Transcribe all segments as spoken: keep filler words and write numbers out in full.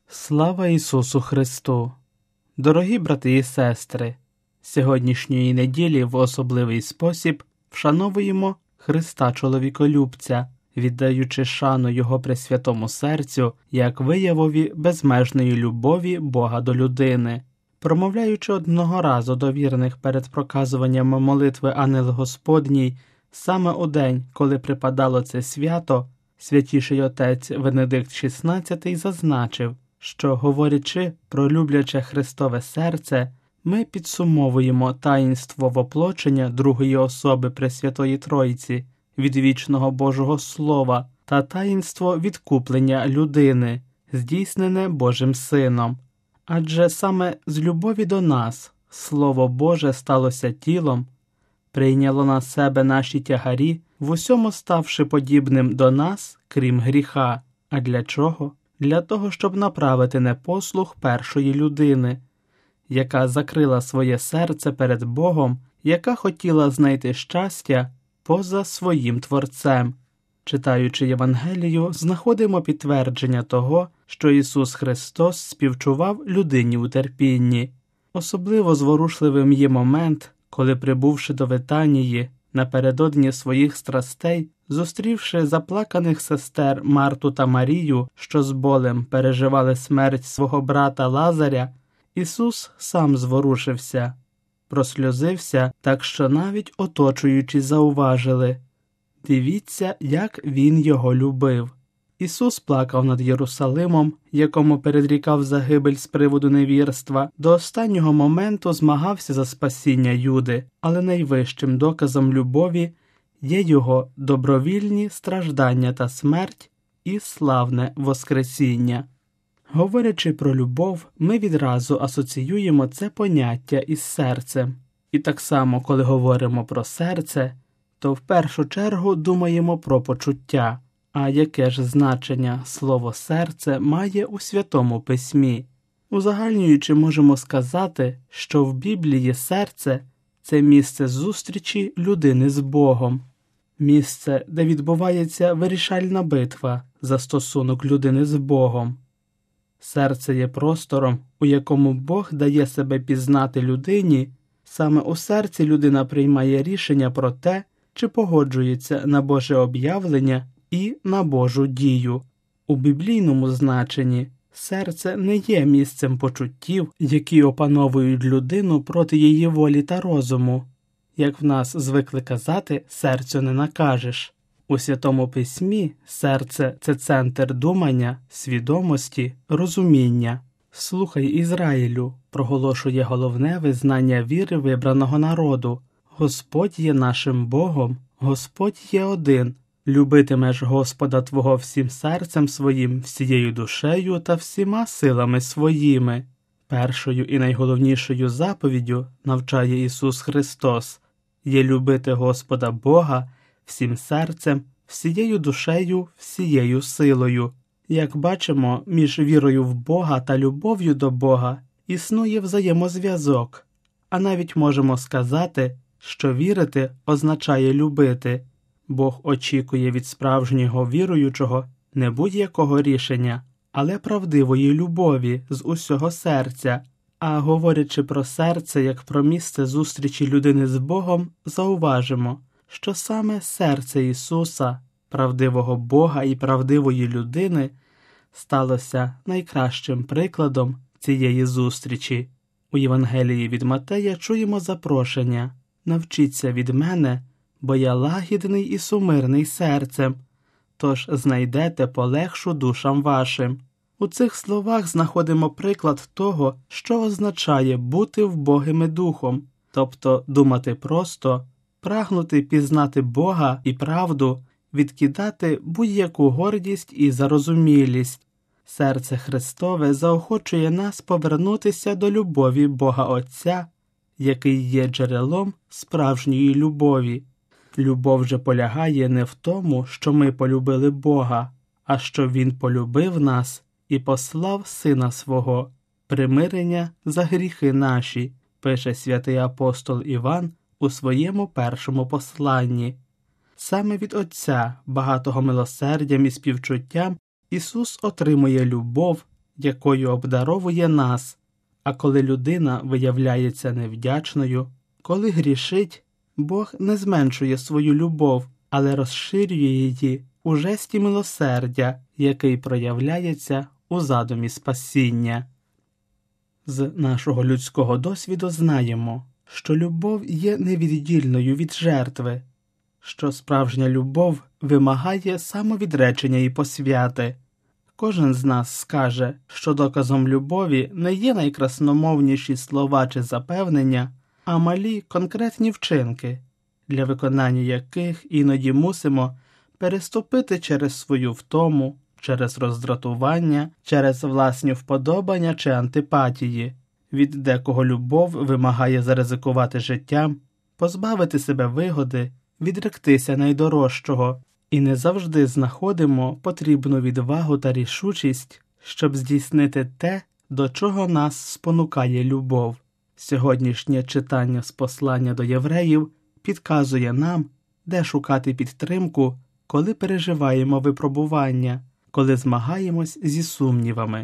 Слава Ісусу Христу! Дорогі брати і сестри! Сьогоднішньої неділі в особливий спосіб вшановуємо Христа Чоловіколюбця, віддаючи шану Його Пресвятому Серцю як виявові безмежної любові Бога до людини. Промовляючи одного разу до вірних перед проказуванням молитви Ангел Господній, саме у день, коли припадало це свято, святіший отець Венедикт шістнадцятий зазначив, що, говорячи про любляче Христове серце, ми підсумовуємо таїнство воплочення другої особи Пресвятої Тройці, відвічного Божого Слова та таїнство відкуплення людини, здійснене Божим Сином. Адже саме з любові до нас Слово Боже сталося тілом, прийняло на себе наші тягарі, в усьому ставши подібним до нас, крім гріха. А для чого? Для того, щоб направити непослух першої людини, яка закрила своє серце перед Богом, яка хотіла знайти щастя поза своїм Творцем. Читаючи Євангелію, знаходимо підтвердження того, що Ісус Христос співчував людині у терпінні. Особливо зворушливим є момент, коли, прибувши до Витанії, напередодні своїх страстей, зустрівши заплаканих сестер Марту та Марію, що з болем переживали смерть свого брата Лазаря, Ісус сам зворушився, просльозився, так що навіть оточуючі зауважили: «Дивіться, як Він його любив». Ісус плакав над Єрусалимом, якому передрікав загибель з приводу невірства, до останнього моменту змагався за спасіння Юди, але найвищим доказом любові є його добровільні страждання та смерть і славне Воскресіння. Говорячи про любов, ми відразу асоціюємо це поняття із серцем. І так само, коли говоримо про серце, то в першу чергу думаємо про почуття. А яке ж значення слово «серце» має у Святому Письмі? Узагальнюючи, можемо сказати, що в Біблії серце – це місце зустрічі людини з Богом. Місце, де відбувається вирішальна битва за стосунок людини з Богом. Серце є простором, у якому Бог дає себе пізнати людині. Саме у серці людина приймає рішення про те, чи погоджується на Боже об'явлення і на Божу дію. У біблійному значенні серце не є місцем почуттів, які опановують людину проти її волі та розуму. Як в нас звикли казати, серцю не накажеш. У Святому Письмі серце – це центр думання, свідомості, розуміння. «Слухай, Ізраїлю», проголошує головне визнання віри вибраного народу. «Господь є нашим Богом, Господь є один. Любитимеш Господа твого всім серцем своїм, всією душею та всіма силами своїми». Першою і найголовнішою заповіддю, навчає Ісус Христос, є любити Господа Бога всім серцем, всією душею, всією силою. Як бачимо, між вірою в Бога та любов'ю до Бога існує взаємозв'язок, а навіть можемо сказати, що вірити означає любити. Бог очікує від справжнього віруючого не будь-якого рішення, але правдивої любові з усього серця. А говорячи про серце як про місце зустрічі людини з Богом, зауважимо, що саме серце Ісуса, правдивого Бога і правдивої людини, сталося найкращим прикладом цієї зустрічі. У Євангелії від Матея чуємо запрошення: «Навчіться від мене, бо я лагідний і сумирний серцем, тож знайдете полегшу душам вашим». У цих словах знаходимо приклад того, що означає бути вбогими духом, тобто думати просто, прагнути пізнати Бога і правду, відкидати будь-яку гордість і зарозумілість. Серце Христове заохочує нас повернутися до любові Бога Отця, який є джерелом справжньої любові. Любов же полягає не в тому, що ми полюбили Бога, а що Він полюбив нас і послав Сина Свого, примирення за гріхи наші, пише святий апостол Іван у своєму першому посланні. Саме від Отця, багатого милосердям і співчуттям, Ісус отримує любов, якою обдаровує нас, а коли людина виявляється невдячною, коли грішить, Бог не зменшує свою любов, але розширює її у жесті милосердя, який проявляється у задумі спасіння. З нашого людського досвіду знаємо, що любов є невіддільною від жертви, що справжня любов вимагає самовідречення і посвяти. Кожен з нас скаже, що доказом любові не є найкрасномовніші слова чи запевнення, а малі конкретні вчинки, для виконання яких іноді мусимо переступити через свою втому, через роздратування, через власні вподобання чи антипатії. Від декого любов вимагає заризикувати життям, позбавити себе вигоди, відректися найдорожчого, і не завжди знаходимо потрібну відвагу та рішучість, щоб здійснити те, до чого нас спонукає любов. Сьогоднішнє читання з послання до євреїв підказує нам, де шукати підтримку, коли переживаємо випробування, коли змагаємось зі сумнівами.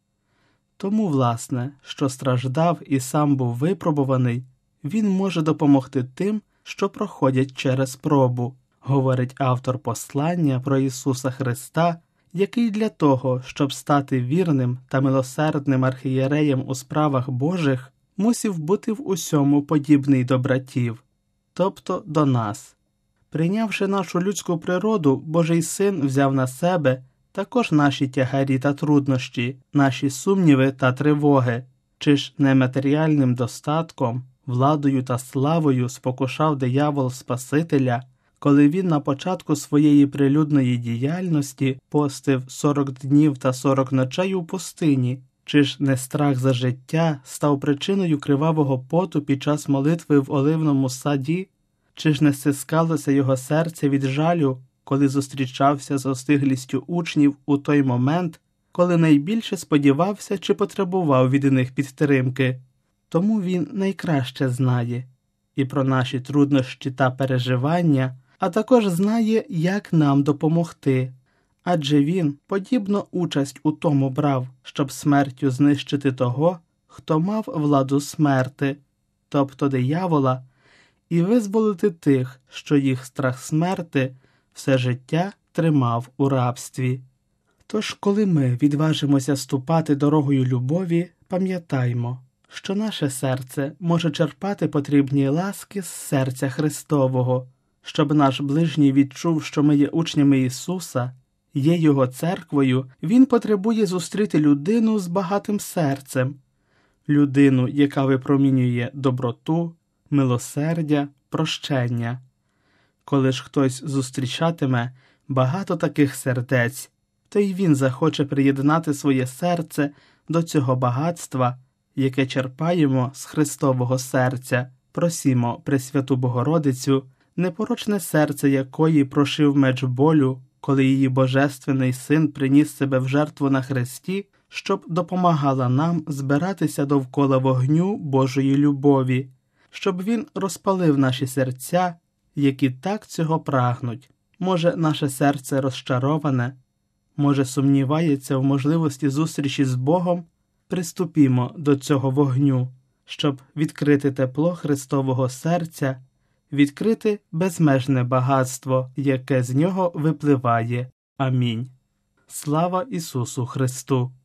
Тому, власне, що страждав і сам був випробуваний, він може допомогти тим, що проходять через пробу, говорить автор послання про Ісуса Христа, який для того, щоб стати вірним та милосердним архієреєм у справах Божих, мусів бути в усьому подібний до братів, тобто до нас. Прийнявши нашу людську природу, Божий Син взяв на себе також наші тягарі та труднощі, наші сумніви та тривоги, чи ж нематеріальним достатком, владою та славою спокушав диявол Спасителя, коли він на початку своєї прилюдної діяльності постив сорок днів та сорок ночей у пустині, чи ж не страх за життя став причиною кривавого поту під час молитви в оливному саді, чи ж не стискалося його серце від жалю, коли зустрічався з остиглістю учнів у той момент, коли найбільше сподівався чи потребував від них підтримки. Тому він найкраще знає і про наші труднощі та переживання, а також знає, як нам допомогти. Адже він подібно участь у тому брав, щоб смертю знищити того, хто мав владу смерти, тобто диявола, і визволити тих, що їх страх смерти все життя тримав у рабстві. Тож, коли ми відважимося ступати дорогою любові, пам'ятаймо, що наше серце може черпати потрібні ласки з серця Христового, щоб наш ближній відчув, що ми є учнями Ісуса, є Його церквою, Він потребує зустріти людину з багатим серцем, людину, яка випромінює доброту, милосердя, прощення. Коли ж хтось зустрічатиме багато таких сердець, то й він захоче приєднати своє серце до цього багатства, яке черпаємо з Христового серця. Просімо Пресвяту Богородицю, непорочне серце якої прошив меч болю, коли її Божественний Син приніс себе в жертву на хресті, щоб допомагала нам збиратися довкола вогню Божої любові, щоб Він розпалив наші серця, які так цього прагнуть. Може, наше серце розчароване, може, сумнівається в можливості зустрічі з Богом? Приступімо до цього вогню, щоб відкрити тепло Христового серця, відкрити безмежне багатство, яке з нього випливає. Амінь. Слава Ісусу Христу!